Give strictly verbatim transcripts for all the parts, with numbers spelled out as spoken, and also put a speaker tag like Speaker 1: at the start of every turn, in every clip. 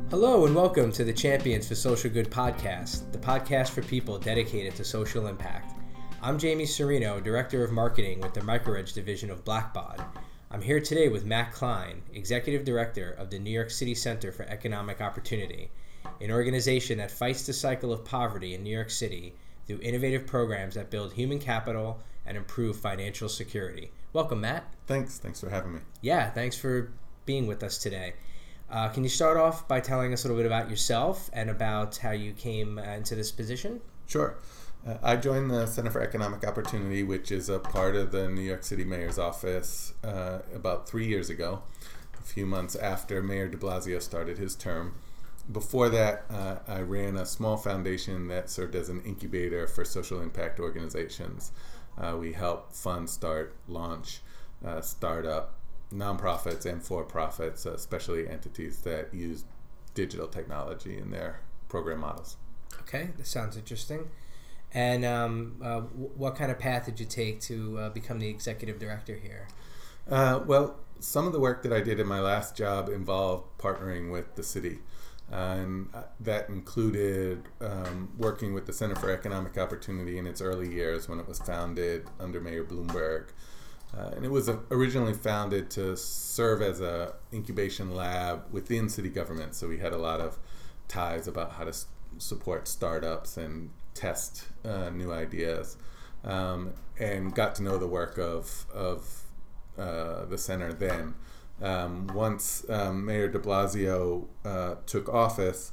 Speaker 1: Hello and welcome to the Champions for Social Good podcast, the podcast for people dedicated to social impact. I'm Jamie Serino, Director of Marketing with the MicroEdge division of Blackbaud. I'm here today with Matt Klein, Executive Director of the New York City Center for Economic Opportunity, an organization that fights the cycle of poverty in New York City through innovative programs that build human capital and improve financial security. Welcome, Matt.
Speaker 2: Thanks. Thanks for having me.
Speaker 1: Yeah, thanks for being with us today. Uh, can you start off by telling us a little bit about yourself and about how you came uh, into this position?
Speaker 2: Sure. Uh, I joined the Center for Economic Opportunity, which is a part of the New York City Mayor's office, uh, about three years ago, a few months after Mayor de Blasio started his term. Before that, uh, I ran a small foundation that served as an incubator for social impact organizations. Uh, we help fund, start, launch, uh, startup, nonprofits and for-profits, especially entities that use digital technology in their program models.
Speaker 1: Okay, that sounds interesting. And um, uh, w- what kind of path did you take to uh, become the executive director here?
Speaker 2: Uh, well, some of the work that I did in my last job involved partnering with the city. Uh, and that included um, working with the Center for Economic Opportunity in its early years when it was founded under Mayor Bloomberg. Uh, and it was uh, originally founded to serve as a incubation lab within city government. So we had a lot of ties about how to s- support startups and test uh, new ideas, um, and got to know the work of of uh, the center then. Um, once um, Mayor de Blasio uh, took office,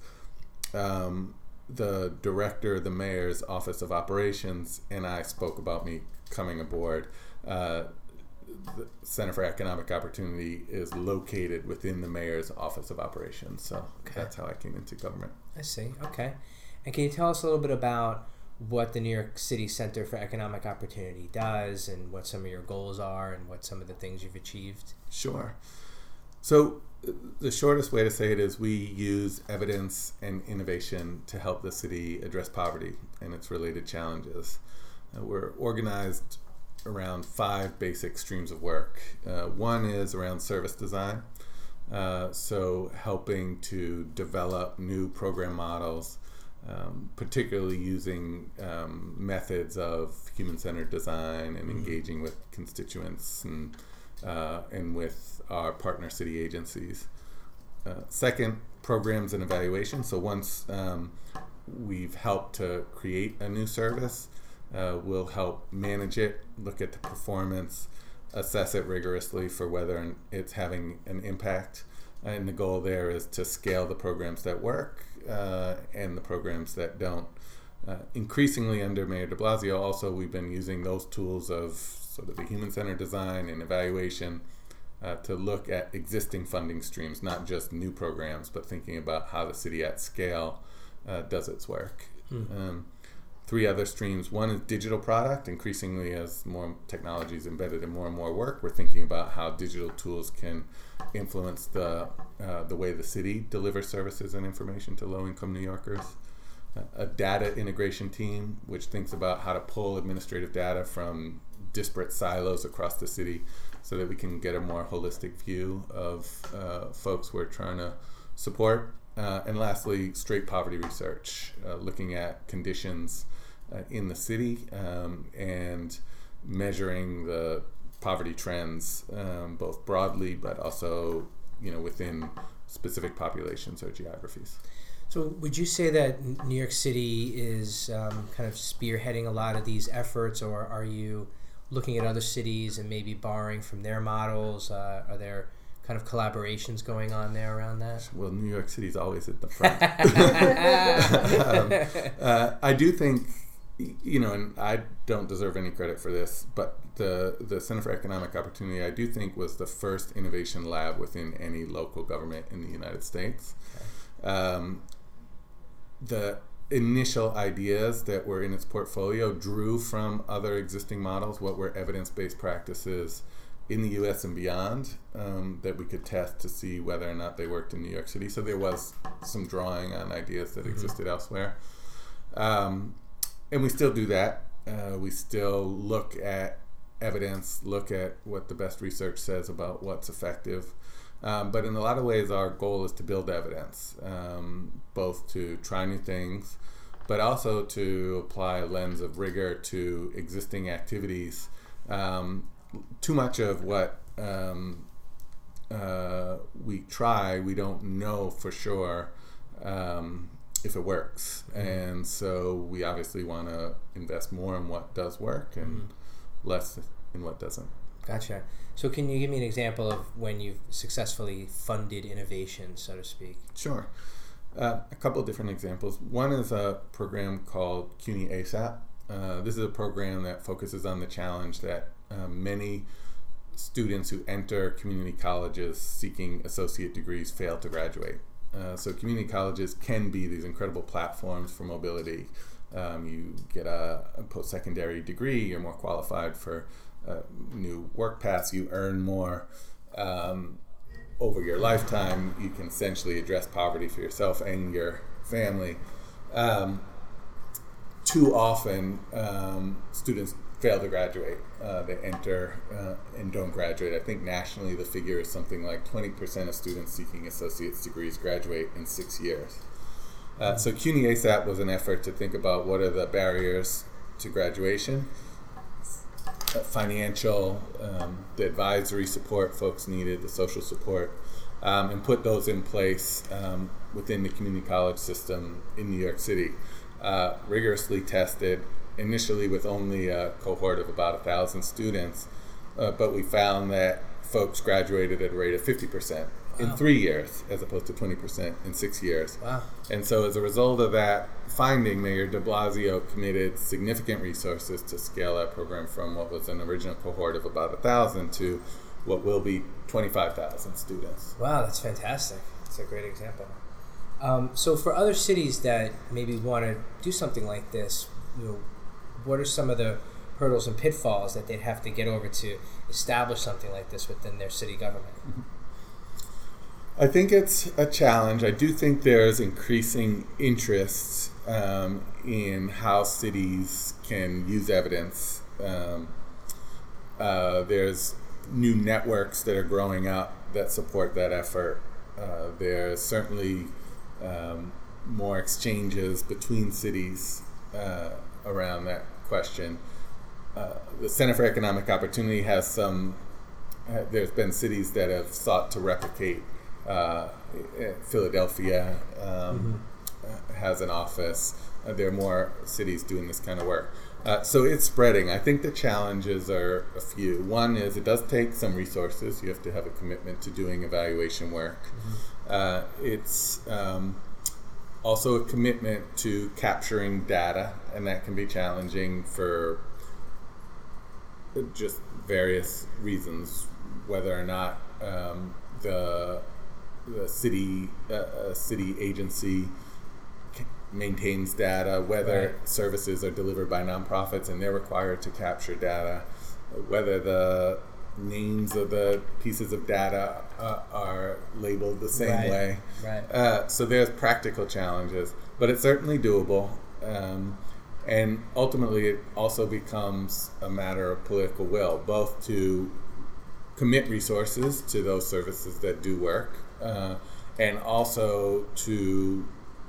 Speaker 2: um, the director of the mayor's Office of Operations and I spoke about me coming aboard. Uh, The Center for Economic Opportunity is located within the Mayor's Office of Operations, so okay. That's how I came into government.
Speaker 1: I see, okay. And can you tell us a little bit about what the New York City Center for Economic Opportunity does and what some of your goals are and what some of the things you've achieved?
Speaker 2: Sure. So the shortest way to say it is we use evidence and innovation to help the city address poverty and its related challenges. Uh, we're organized around five basic streams of work. Uh, one is around service design, uh, so helping to develop new program models, um, particularly using um, methods of human-centered design and mm-hmm. engaging with constituents and, uh, and with our partner city agencies. Uh, second, programs and evaluation. So once um, we've helped to create a new service, Uh, we'll help manage it, look at the performance, assess it rigorously for whether it's having an impact. And the goal there is to scale the programs that work uh, and the programs that don't. Uh, increasingly under Mayor de Blasio, also we've been using those tools of sort of the human-centered design and evaluation uh, to look at existing funding streams, not just new programs, but thinking about how the city at scale uh, does its work. Mm-hmm. Um, Three other streams. One is digital product. Increasingly, as more technology is embedded in more and more work, we're thinking about how digital tools can influence the uh, the way the city delivers services and information to low-income New Yorkers. Uh, a data integration team, which thinks about how to pull administrative data from disparate silos across the city so that we can get a more holistic view of uh, folks we're trying to support. Uh, and lastly, straight poverty research, uh, looking at conditions uh, in the city um, and measuring the poverty trends, um, both broadly but also, you know, within specific populations or geographies.
Speaker 1: So would you say that New York City is um, kind of spearheading a lot of these efforts, or are you looking at other cities and maybe borrowing from their models? Uh, are there kind of collaborations going on there around that?
Speaker 2: Well, New York City's always at the front. um, uh, I do think, you know, and I don't deserve any credit for this, but the, the Center for Economic Opportunity, I do think, was the first innovation lab within any local government in the United States. Okay. Um, the initial ideas that were in its portfolio drew from other existing models, what were evidence-based practices in the U S and beyond, um, that we could test to see whether or not they worked in New York City. So there was some drawing on ideas that mm-hmm. existed elsewhere. Um, and we still do that. Uh, we still look at evidence, look at what the best research says about what's effective. Um, but in a lot of ways, our goal is to build evidence, um, both to try new things, but also to apply a lens of rigor to existing activities. Um, too much of what um, uh, we try, we don't know for sure um, if it works. Mm-hmm. And so we obviously want to invest more in what does work and mm-hmm. less in what doesn't.
Speaker 1: Gotcha. So can you give me an example of when you've successfully funded innovation, so to speak?
Speaker 2: Sure. Uh, a couple of different examples. One is a program called CUNY ASAP. Uh, this is a program that focuses on the challenge that uh, many students who enter community colleges seeking associate degrees fail to graduate. Uh, so community colleges can be these incredible platforms for mobility. Um, you get a, a post-secondary degree, you're more qualified for uh, new work paths, you earn more. Um, over your lifetime, you can essentially address poverty for yourself and your family. Um, too often, um, students fail to graduate. Uh, they enter uh, and don't graduate. I think nationally the figure is something like twenty percent of students seeking associate's degrees graduate in six years. Uh, so CUNY ASAP was an effort to think about what are the barriers to graduation, uh, financial, um, the advisory support folks needed, the social support, um, and put those in place um, within the community college system in New York City. Uh, rigorously tested, initially with only a cohort of about a thousand students, uh, but we found that folks graduated at a rate of fifty percent in wow. three years as opposed to twenty percent in six years.
Speaker 1: Wow.
Speaker 2: And so as a result of that finding, Mayor de Blasio committed significant resources to scale that program from what was an original cohort of about a thousand to what will be twenty-five thousand students.
Speaker 1: Wow, that's fantastic. That's a great example. Um, so for other cities that maybe want to do something like this, you know, what are some of the hurdles and pitfalls that they'd have to get over to establish something like this within their city government?
Speaker 2: I think it's a challenge. I do think there's increasing interest um, in how cities can use evidence. Um, uh, there's new networks that are growing up that support that effort. Uh, there's certainly um, more exchanges between cities uh, around that question. Uh, the Center for Economic Opportunity has some, uh, there's been cities that have sought to replicate. Uh, Philadelphia um, mm-hmm. has an office. Uh, there are more cities doing this kind of work. Uh, so it's spreading. I think the challenges are a few. One is it does take some resources. You have to have a commitment to doing evaluation work. Mm-hmm. Uh, it's um, also a commitment to capturing data, and that can be challenging for just various reasons, whether or not um, the the city uh, city agency maintains data, whether right. services are delivered by nonprofits and they're required to capture data, whether the names of the pieces of data uh, are labeled the same
Speaker 1: right.
Speaker 2: way.
Speaker 1: Right.
Speaker 2: Uh, so there's practical challenges, but it's certainly doable. Um, and ultimately, it also becomes a matter of political will, both to commit resources to those services that do work, uh, and also to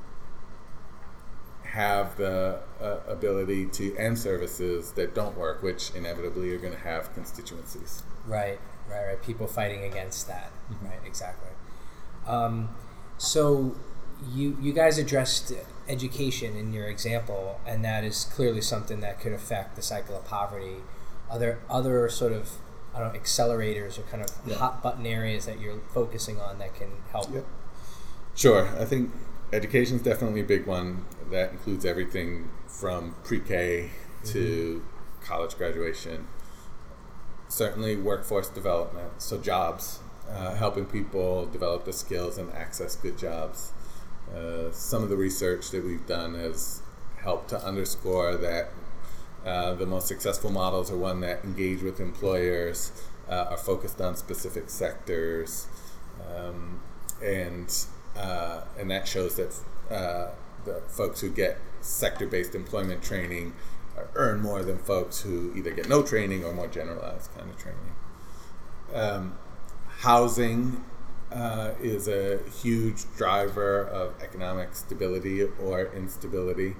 Speaker 2: have the uh, ability to end services that don't work, which inevitably are going to have constituencies.
Speaker 1: Right, right, right. People fighting against that. Mm-hmm. Right, exactly. Um, so you you guys addressed education in your example, and that is clearly something that could affect the cycle of poverty. Are there other sort of I don't know, accelerators or kind of yeah. hot button areas that you're focusing on that can help?
Speaker 2: Yep. Sure. I think education is definitely a big one. That includes everything from pre-K to mm-hmm. college graduation. Certainly workforce development, so jobs, uh, helping people develop the skills and access good jobs. Uh, some of the research that we've done has helped to underscore that Uh, the most successful models are one that engage with employers, uh, are focused on specific sectors, um, and uh, and that shows that uh, the folks who get sector-based employment training earn more than folks who either get no training or more generalized kind of training. Um, housing uh, is a huge driver of economic stability or instability.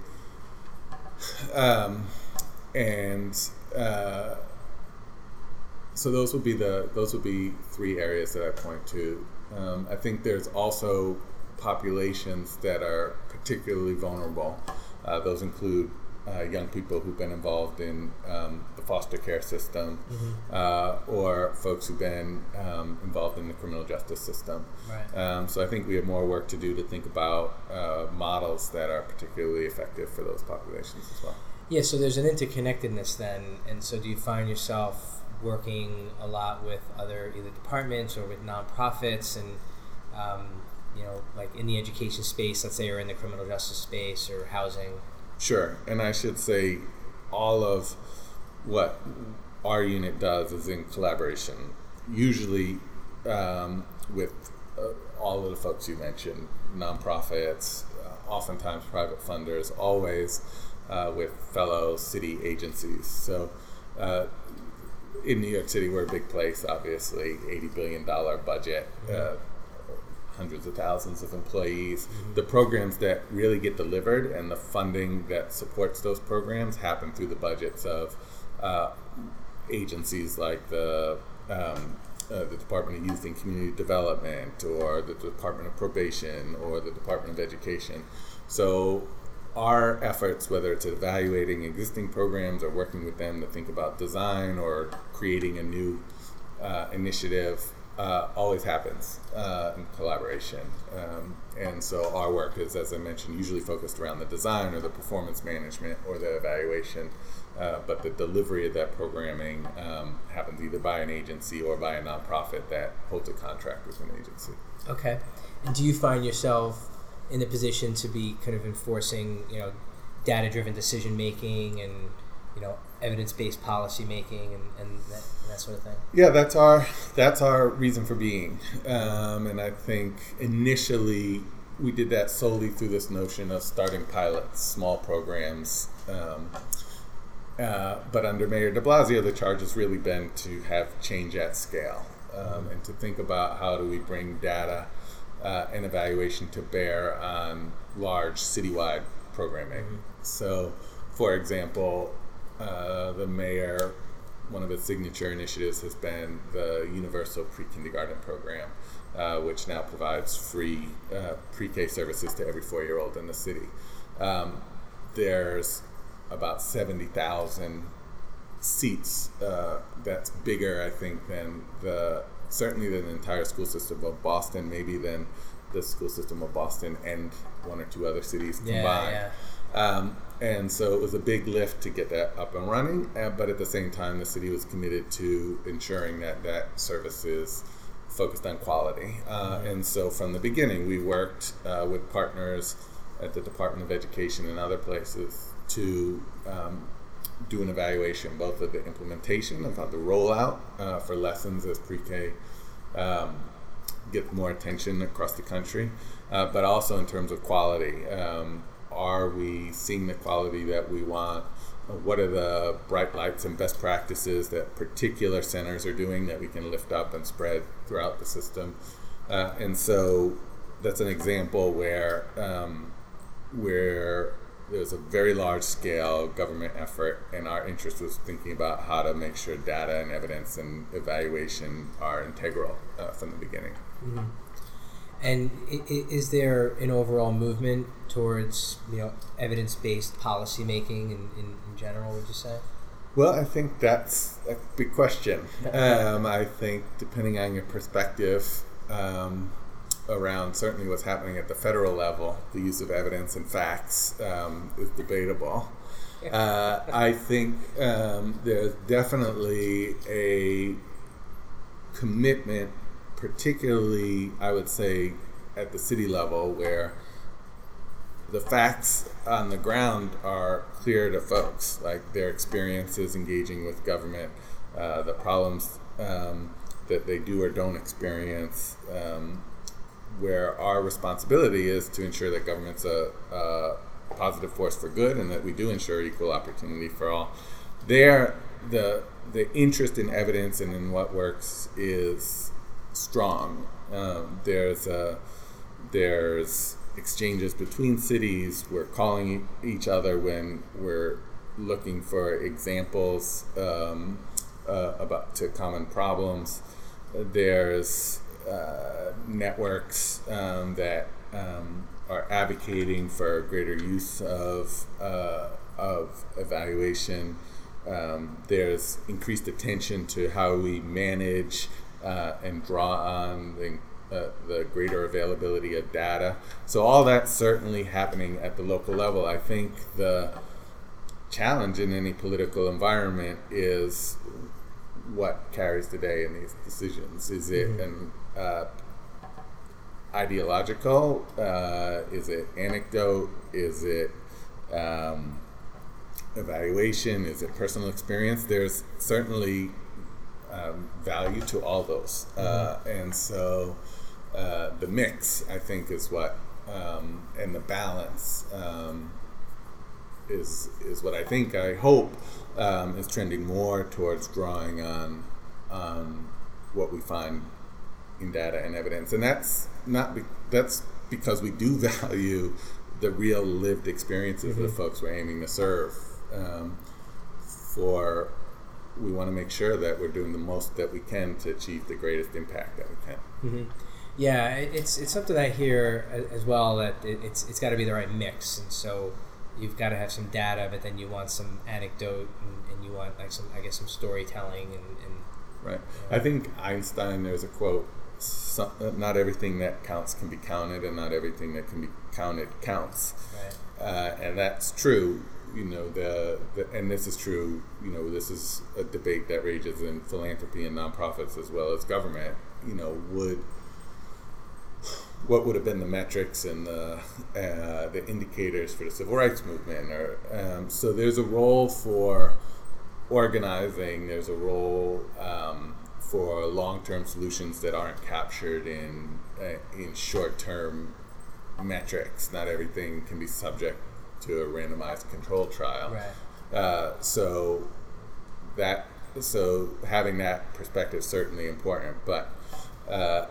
Speaker 2: Um, and uh, so those would be the those would be three areas that I point to. Um, I think there's also populations that are particularly vulnerable. Uh, those include uh, young people who've been involved in um, the foster care system, mm-hmm. uh, or folks who've been um, involved in the criminal justice system.
Speaker 1: Right.
Speaker 2: Um, so I think we have more work to do to think about uh, models that are particularly effective for those populations as well.
Speaker 1: Yeah, so there's an interconnectedness then, and so do you find yourself working a lot with other either departments or with nonprofits and um, you know, like in the education space, let's say, or in the criminal justice space or housing?
Speaker 2: Sure, and I should say all of what our unit does is in collaboration, usually um, with uh, all of the folks you mentioned, nonprofits, uh, oftentimes private funders, always uh, with fellow city agencies. So uh, in New York City, we're a big place, obviously, eighty billion dollars budget, uh, hundreds of thousands of employees. Mm-hmm. The programs that really get delivered and the funding that supports those programs happen through the budgets of uh, agencies like the um, uh, the Department of Youth and Community Development, or the Department of Probation, or the Department of Education. So our efforts, whether it's evaluating existing programs or working with them to think about design or creating a new uh, initiative, uh, always happens uh, in collaboration. Um, and so our work is, as I mentioned, usually focused around the design or the performance management or the evaluation, uh, but the delivery of that programming um, happens either by an agency or by a nonprofit that holds a contract with an agency.
Speaker 1: Okay. And do you find yourself in the position to be kind of enforcing, you know, data-driven decision-making and, you know, evidence-based policy making and, and, that, and that sort of thing?
Speaker 2: Yeah, that's our that's our reason for being. Um, and I think initially we did that solely through this notion of starting pilots, small programs. Um, uh, but under Mayor de Blasio, the charge has really been to have change at scale, um, and to think about how do we bring data uh, and evaluation to bear on large citywide programming. Mm-hmm. So, for example, uh, the mayor, one of his signature initiatives has been the Universal Pre-Kindergarten Program, uh, which now provides free uh, pre-K services to every four-year-old in the city. Um, there's about seventy thousand seats. Uh, that's bigger, I think, than the certainly than the entire school system of Boston, maybe than the school system of Boston and one or two other cities combined.
Speaker 1: Yeah, yeah.
Speaker 2: Um, and so it was a big lift to get that up and running, uh, but at the same time, the city was committed to ensuring that that service is focused on quality. Uh, mm-hmm. And so from the beginning, we worked uh, with partners at the Department of Education and other places to um, do an evaluation, both of the implementation of how the rollout uh, for lessons as pre-K um, get more attention across the country, uh, but also in terms of quality. Um, are we seeing the quality that we want? What are the bright lights and best practices that particular centers are doing that we can lift up and spread throughout the system? Uh, and so that's an example where um, where there's a very large scale government effort, and our interest was thinking about how to make sure data and evidence and evaluation are integral uh, from the beginning.
Speaker 1: Mm-hmm. And is there an overall movement towards, you know, evidence-based policy making in, in, in general, would you say?
Speaker 2: Well, I think that's a big question. Um, I think depending on your perspective um, around certainly what's happening at the federal level, the use of evidence and facts um, is debatable. Uh, I think um, there's definitely a commitment, particularly, I would say, at the city level, where the facts on the ground are clear to folks, like their experiences engaging with government, uh, the problems um, that they do or don't experience, um, where our responsibility is to ensure that government's a, a positive force for good and that we do ensure equal opportunity for all. There, the the interest in evidence and in what works is strong. Um, there's a, there's exchanges between cities. We're calling each other when we're looking for examples um, uh, about to common problems. There's uh, networks um, that um, are advocating for greater use of uh, of evaluation. Um, there's increased attention to how we manage uh, and draw on the Uh, the greater availability of data. So all that's certainly happening at the local level. I think the challenge in any political environment is what carries the day in these decisions. Is it mm-hmm. an uh, ideological? Uh, is it anecdote? Is it um, evaluation? Is it personal experience? There's certainly um, value to all those. Mm-hmm. Uh, and so Uh, the mix, I think, is what, um, and the balance um, is is what I think, I hope, um, is trending more towards drawing on um, what we find in data and evidence, and that's not be- that's because we do value the real lived experiences mm-hmm. of the folks we're aiming to serve. Um, for we want to make sure that we're doing the most that we can to achieve the greatest impact that we can.
Speaker 1: Mm-hmm. Yeah, it's it's something I hear as well, that it, it's it's got to be the right mix, and so you've got to have some data, but then you want some anecdote, and, and you want like some I guess some storytelling, and, and
Speaker 2: right. You know. I think Einstein, there's a quote: some, "Not everything that counts can be counted, and not everything that can be counted counts."
Speaker 1: Right.
Speaker 2: Uh, and that's true. You know, the, the and this is true. You know, this is a debate that rages in philanthropy and nonprofits as well as government. You know, would what would have been the metrics and the uh, the indicators for the civil rights movement? Or um, so there's a role for organizing. There's a role um, for long-term solutions that aren't captured in uh, in short-term metrics. Not everything can be subject to a randomized control trial.
Speaker 1: Right.
Speaker 2: Uh, so that so having that perspective is certainly important, but. Uh,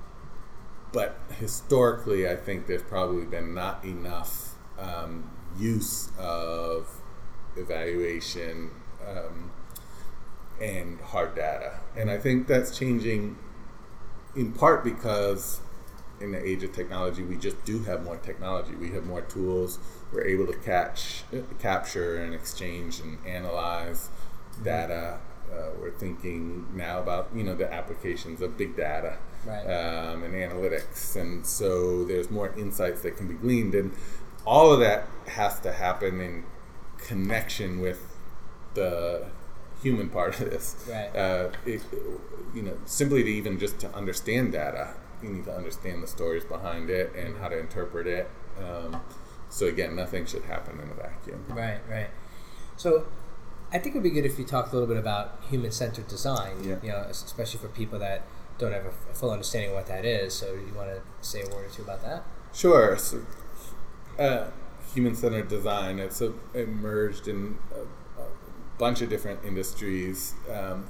Speaker 2: But historically, I think there's probably been not enough um, use of evaluation um, and hard data. And I think that's changing in part because in the age of technology, we just do have more technology. We have more tools. We're able to catch, capture and exchange and analyze data. Uh, we're thinking now about, you know, the applications of big data. Right. Um, and analytics, and so there's more insights that can be gleaned, and all of that has to happen in connection with the human part of this.
Speaker 1: Right.
Speaker 2: Uh, it, you know, simply to even just to understand data, you need to understand the stories behind it and how to interpret it. Um, so again, nothing should happen in a vacuum.
Speaker 1: Right. Right. So I think it would be good if you talked a little bit about human-centered design.
Speaker 2: Yeah.
Speaker 1: You know, especially for people that don't have a full understanding of what that is. So you want to say a word or two about that?
Speaker 2: Sure. So, uh, human-centered design, it's a, emerged in a, a bunch of different industries. Um,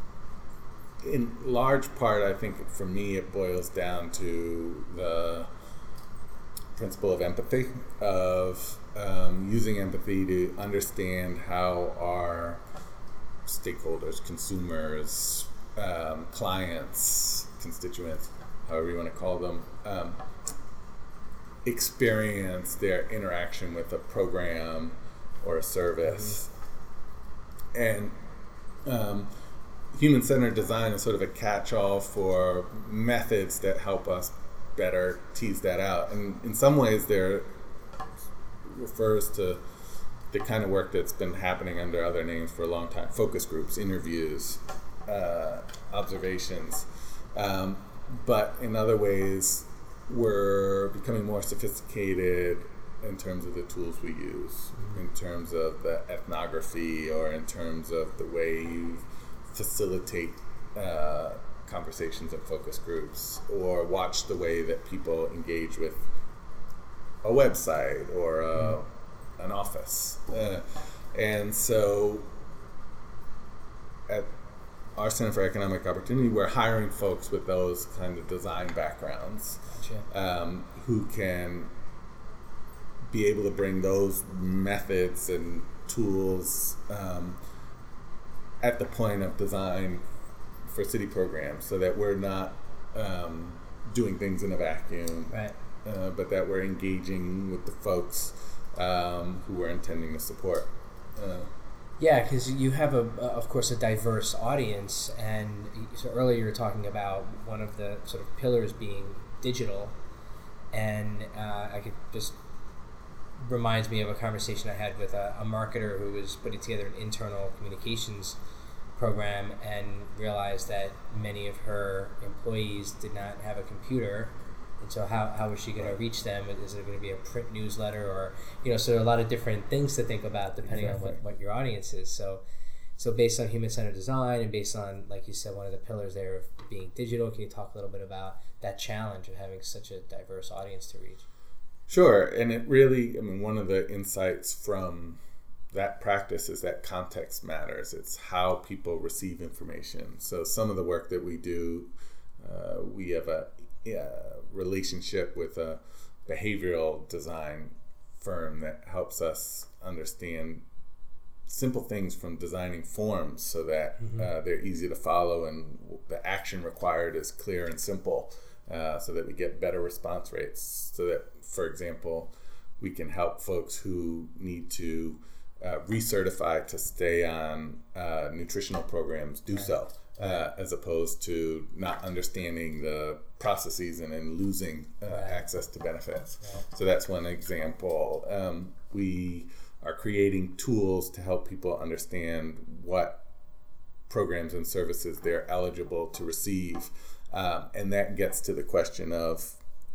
Speaker 2: in large part, I think for me, it boils down to the principle of empathy, of um, using empathy to understand how our stakeholders, consumers, Um, clients, constituents, however you want to call them, um, experience their interaction with a program or a service. Mm-hmm. And um, human-centered design is sort of a catch-all for methods that help us better tease that out. And in some ways, there refers to the kind of work that's been happening under other names for a long time: focus groups, interviews, Uh, observations, um, but in other ways we're becoming more sophisticated in terms of the tools we use, mm-hmm. in terms of the ethnography, or in terms of the way you facilitate uh, conversations in focus groups, or watch the way that people engage with a website or a, mm-hmm. an office. Uh, and so at our Center for Economic Opportunity, we're hiring folks with those kind of design backgrounds,
Speaker 1: Gotcha.
Speaker 2: um, who can be able to bring those methods and tools um, at the point of design for city programs, so that we're not um, doing things in a vacuum,
Speaker 1: Right.
Speaker 2: uh, but that we're engaging with the folks um, who we're intending to support. Uh,
Speaker 1: Yeah, because you have, a, of course, a diverse audience, and so earlier you were talking about one of the sort of pillars being digital, and uh, I could just reminds me of a conversation I had with a, a marketer who was putting together an internal communications program and realized that many of her employees did not have a computer. And so how, how is she going to reach them? Is it going to be a print newsletter, or, you know, so there are a lot of different things to think about depending exactly. on what, what your audience is. So so based on human-centered design and based on, like you said, one of the pillars there of being digital, can you talk a little bit about that challenge of having such a diverse audience to reach?
Speaker 2: Sure. And it really, I mean, one of the insights from that practice is that context matters. It's how people receive information. So some of the work that we do, uh, we have a Yeah, relationship with a behavioral design firm that helps us understand simple things from designing forms so that mm-hmm. uh, they're easy to follow and the action required is clear and simple, uh, so that we get better response rates. So that, for example, we can help folks who need to uh, recertify to stay on uh, nutritional programs do right. so. Uh, as opposed to not understanding the processes and then losing uh, right. access to benefits. Right. So that's one example. Um, we are creating tools to help people understand what programs and services they're eligible to receive. Um, and that gets to the question of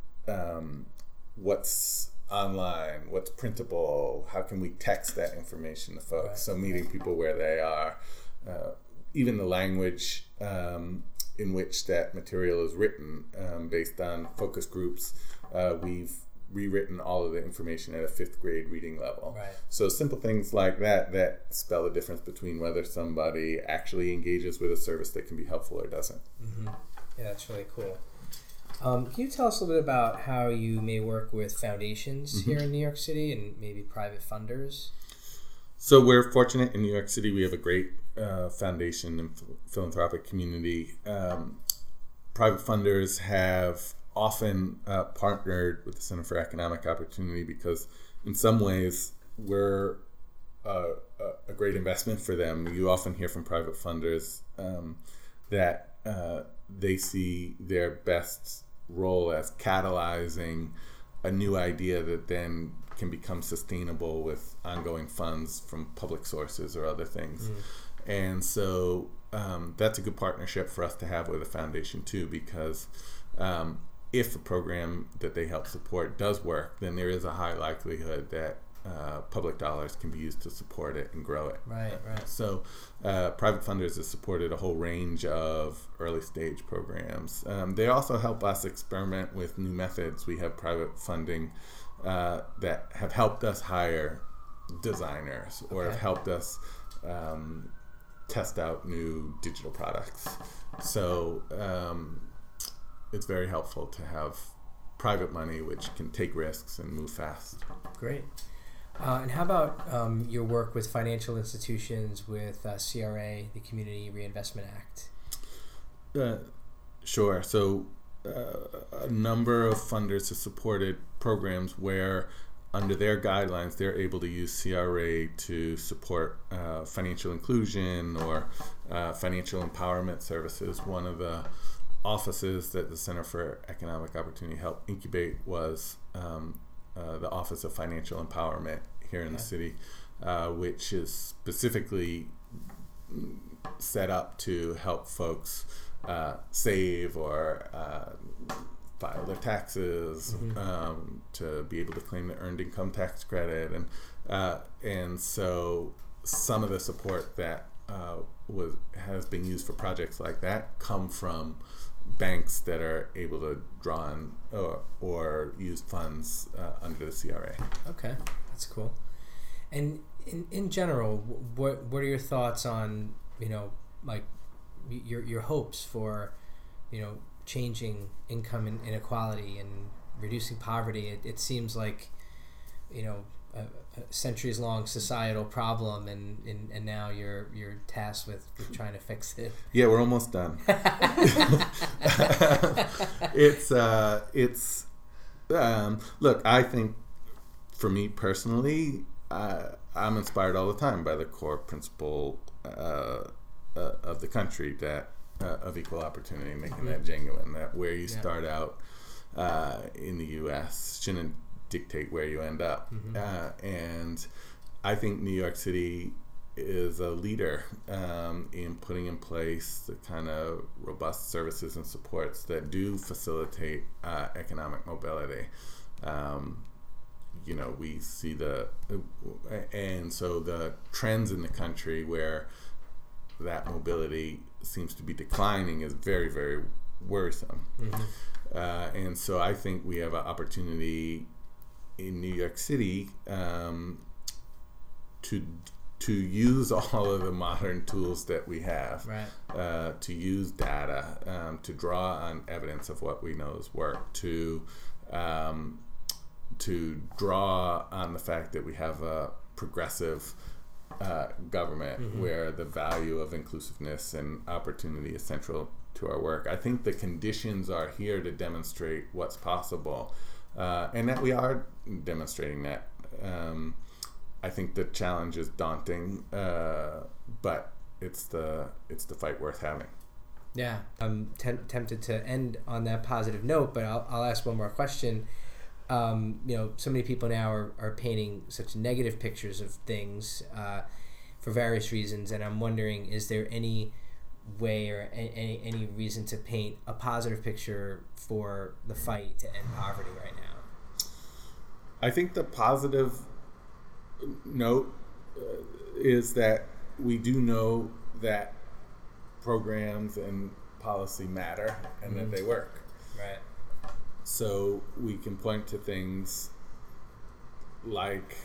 Speaker 2: um, what's online, what's printable, how can we text that information to folks? Right. So meeting people where they are. Uh, even the language um, in which that material is written, um, based on focus groups, uh, we've rewritten all of the information at a fifth grade reading level.
Speaker 1: Right.
Speaker 2: So simple things like that that spell the difference between whether somebody actually engages with a service that can be helpful or doesn't.
Speaker 1: Mm-hmm. Yeah, that's really cool. Um, can you tell us a little bit about how you may work with foundations mm-hmm. here in New York City and maybe private funders?
Speaker 2: So we're fortunate in New York City. We have a great uh, foundation and philanthropic community. Um, private funders have often uh, partnered with the Center for Economic Opportunity because in some ways we're uh, a great investment for them. You often hear from private funders um, that uh, they see their best role as catalyzing a new idea that then can become sustainable with ongoing funds from public sources or other things. Mm. And so um, that's a good partnership for us to have with a foundation too, because um, if a program that they help support does work, then there is a high likelihood that uh, public dollars can be used to support it and grow it.
Speaker 1: Right, right.
Speaker 2: So uh, private funders have supported a whole range of early stage programs. Um, they also help us experiment with new methods. We have private funding uh, that have helped us hire designers or okay. have helped us um, test out new digital products. So um, it's very helpful to have private money which can take risks and move fast.
Speaker 1: Great. Uh, and how about um, your work with financial institutions with uh, C R A, the Community Reinvestment Act?
Speaker 2: Uh, sure. So uh, a number of funders have supported programs where under their guidelines they're able to use C R A to support uh, financial inclusion or uh, financial empowerment services. One of the offices that the Center for Economic Opportunity helped incubate was um, Uh, the Office of Financial Empowerment here in okay. the city, uh, which is specifically set up to help folks uh, save or uh, file their taxes, mm-hmm. um, to be able to claim the earned income tax credit, and uh, and so some of the support that uh, was has been used for projects like that come from banks that are able to draw on or, or use funds uh, under the C R A.
Speaker 1: Okay, that's cool. And in, in general, what what are your thoughts on, you know, like your your hopes for, you know, changing income inequality and reducing poverty. It, it seems like, you know, a, a centuries long societal problem, and, and, and now you're you're tasked with, with trying to fix it.
Speaker 2: Yeah, we're almost done. it's uh, it's um, look, I think for me personally, uh, I'm inspired all the time by the core principle uh, uh, of the country that uh, of equal opportunity, making mm-hmm. that genuine. That where you yeah. start out uh, in the U S shouldn't dictate where you end up. Mm-hmm. Uh, and I think New York City is a leader um, in putting in place the kind of robust services and supports that do facilitate uh, economic mobility. Um, you know, we see the, and so the trends in the country where that mobility seems to be declining is very, very worrisome. Mm-hmm. Uh, and so I think we have an opportunity in New York City um, to to use all of the modern tools that we have,
Speaker 1: right.
Speaker 2: uh, to use data, um, to draw on evidence of what we know is work, to um, to draw on the fact that we have a progressive uh, government mm-hmm. where the value of inclusiveness and opportunity is central to our work. I think the conditions are here to demonstrate what's possible, uh, and that we are demonstrating that. Um, I think the challenge is daunting, uh, but it's the it's the fight worth having.
Speaker 1: Yeah, I'm te- tempted to end on that positive note, but I'll, I'll ask one more question. Um, you know, so many people now are, are painting such negative pictures of things uh, for various reasons, and I'm wondering, is there any way or any any reason to paint a positive picture for the fight to end poverty right now?
Speaker 2: I think the positive note uh, is that we do know that programs and policy matter and mm-hmm. that they work.
Speaker 1: Right.
Speaker 2: So we can point to things like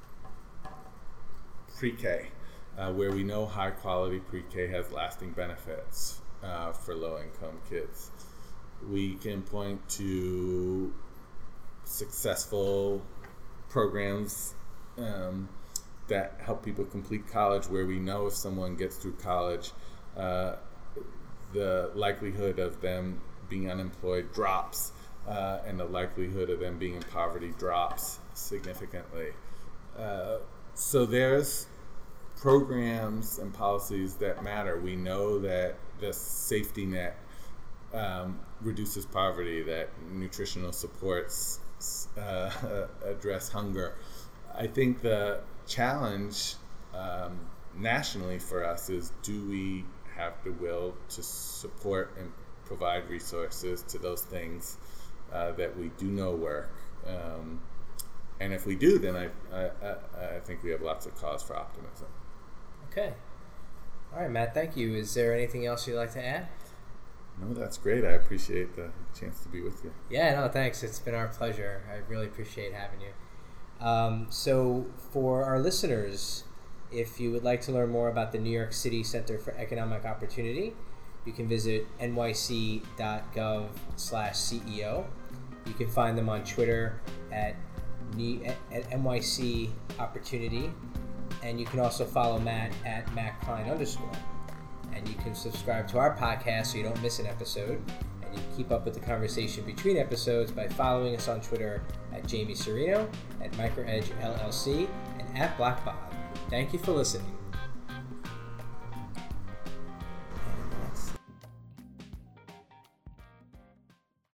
Speaker 2: pre-K, uh, where we know high quality pre-K has lasting benefits uh, for low-income kids. We can point to successful programs um, that help people complete college, where we know if someone gets through college, uh, the likelihood of them being unemployed drops. Uh, and the likelihood of them being in poverty drops significantly. Uh, so there's programs and policies that matter. We know that the safety net um, reduces poverty, that nutritional supports uh, address hunger. I think the challenge um, nationally for us is, do we have the will to support and provide resources to those things Uh, that we do know work, um, and if we do, then I, I I I think we have lots of cause for optimism.
Speaker 1: Okay, all right, Matt. Thank you. Is there anything else you'd like to add?
Speaker 2: No, that's great. I appreciate the chance to be with you.
Speaker 1: Yeah, no, thanks. It's been our pleasure. I really appreciate having you. Um, so, for our listeners, if you would like to learn more about the New York City Center for Economic Opportunity, you can visit N Y C dot gov slash C E O. You can find them on Twitter at, at N Y C Opportunity. And you can also follow Matt at Matt Klein underscore. And you can subscribe to our podcast so you don't miss an episode. And you can keep up with the conversation between episodes by following us on Twitter at Jamie Serino, at MicroEdge L L C, and at Blackbod. Thank you for listening.